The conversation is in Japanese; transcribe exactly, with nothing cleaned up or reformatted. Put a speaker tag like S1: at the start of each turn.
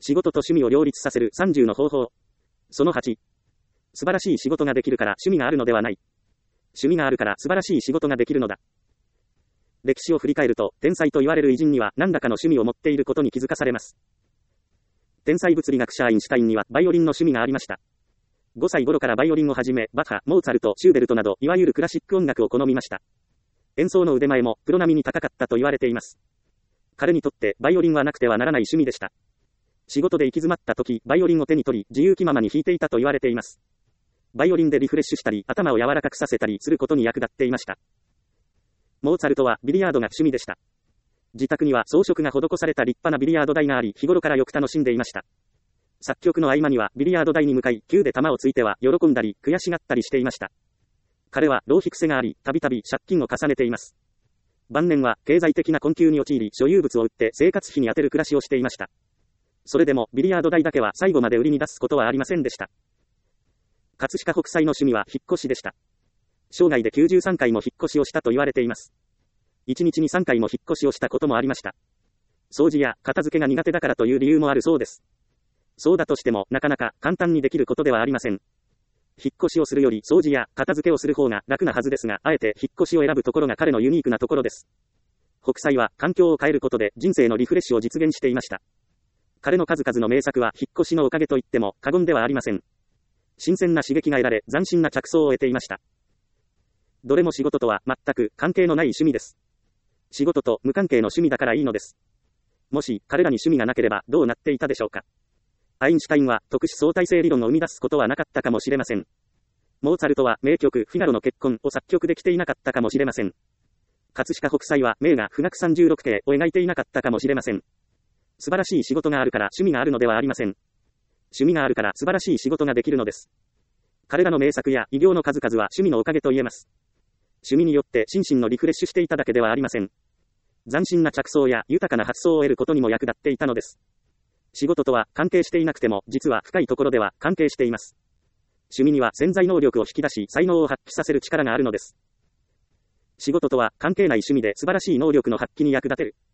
S1: 仕事と趣味を両立させるさんじゅうの方法。そのはち。素晴らしい仕事ができるから趣味があるのではない。趣味があるから素晴らしい仕事ができるのだ。歴史を振り返ると、天才と言われる偉人には何らかの趣味を持っていることに気づかされます。天才物理学者アインシュタインにはバイオリンの趣味がありました。ごさい頃からバイオリンをはじめ、バッハ、モーツァルト、シューベルトなど、いわゆるクラシック音楽を好みました。演奏の腕前もプロ並みに高かったと言われています。彼にとってバイオリンはなくてはならない趣味でした。仕事で行き詰まった時、バイオリンを手に取り、自由気ままに弾いていたと言われています。バイオリンでリフレッシュしたり、頭を柔らかくさせたりすることに役立っていました。モーツァルトはビリヤードが趣味でした。自宅には装飾が施された立派なビリヤード台があり、日頃からよく楽しんでいました。作曲の合間にはビリヤード台に向かい、球で球をついては喜んだり、悔しがったりしていました。彼は浪費癖があり、たびたび借金を重ねています。晩年は経済的な困窮に陥り、所有物を売って生活費に充てる暮らしをしていました。それでも、ビリヤード台だけは最後まで売りに出すことはありませんでした。葛飾北斎の趣味は引っ越しでした。生涯できゅうじゅうさんかいも引っ越しをしたと言われています。いちにちにさんかいも引っ越しをしたこともありました。掃除や片付けが苦手だからという理由もあるそうです。そうだとしても、なかなか簡単にできることではありません。引っ越しをするより掃除や片付けをする方が楽なはずですが、あえて引っ越しを選ぶところが彼のユニークなところです。北斎は環境を変えることで人生のリフレッシュを実現していました。彼の数々の名作は引っ越しのおかげと言っても過言ではありません。新鮮な刺激が得られ、斬新な着想を得ていました。どれも仕事とは全く関係のない趣味です。仕事と無関係の趣味だからいいのです。もし彼らに趣味がなければどうなっていたでしょうか。アインシュタインは特殊相対性理論を生み出すことはなかったかもしれません。モーツァルトは名曲フィガロの結婚を作曲できていなかったかもしれません。葛飾北斎は名画富岳さんじゅうろくけいを描いていなかったかもしれません。素晴らしい仕事があるから趣味があるのではありません。趣味があるから素晴らしい仕事ができるのです。彼らの名作や偉業の数々は趣味のおかげと言えます。趣味によって心身のリフレッシュしていただけではありません。斬新な着想や豊かな発想を得ることにも役立っていたのです。仕事とは関係していなくても、実は深いところでは関係しています。趣味には潜在能力を引き出し、才能を発揮させる力があるのです。仕事とは関係ない趣味で素晴らしい能力の発揮に役立てる。